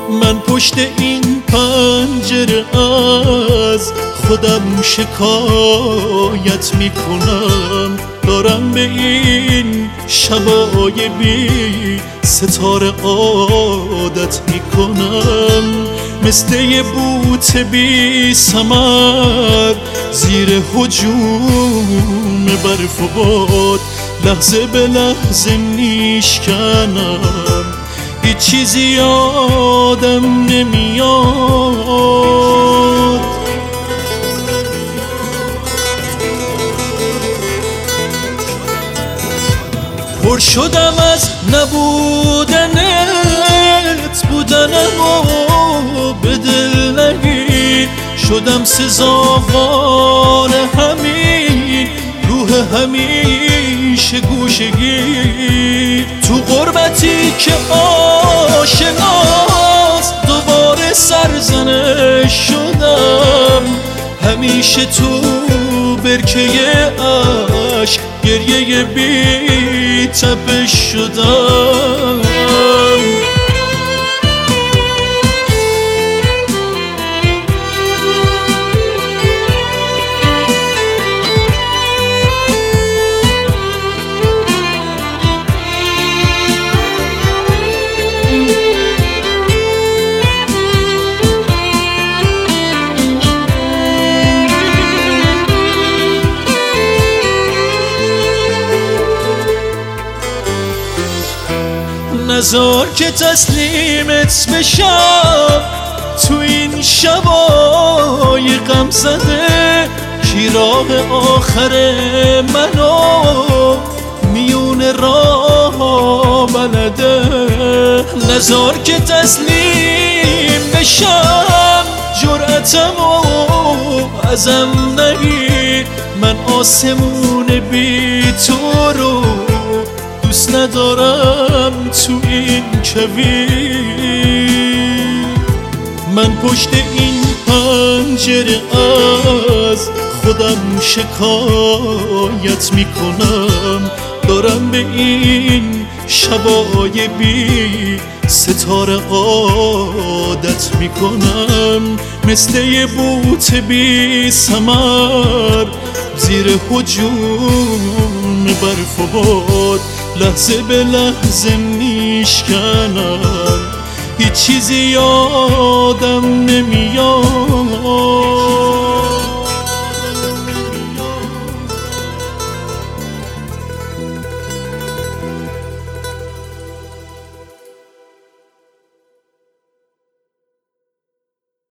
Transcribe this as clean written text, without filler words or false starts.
من پشت این پنجره از خودم شکایت میکنم، دارم به این شبای بی ستاره عادت میکنم. مثل یه بوت بی ثمر زیر هجوم برف و باد، لحظه به لحظه میشکنم، هیچ چیزی یادم نمیاد. پر شدم از نبودنت، بودنم و به دل نگیر، شدم سزاوار همین روح همیشه گوشگیر. تو غربتی که آشناست دوباره سرزنش شدم، همیشه تو برکه عشق گریه بی تپش شدم. نذار که تسلیمت بشم تو این شبای غم زده، کی راه آخر منو میون راه بلده. نذار که تسلیم بشم جرأتمو ازم نگیر، من آسمون بی تو رو دوست ندارم تو این کویر. من پشت این پنجره از خودم شکایت میکنم، دارم به این شبای بی ستاره عادت میکنم. مثل یه بوت بی ثمر زیر هجوم برف و باد، لحظه به لحظه میشکنم، هیچ چیزی یادم نمیاد.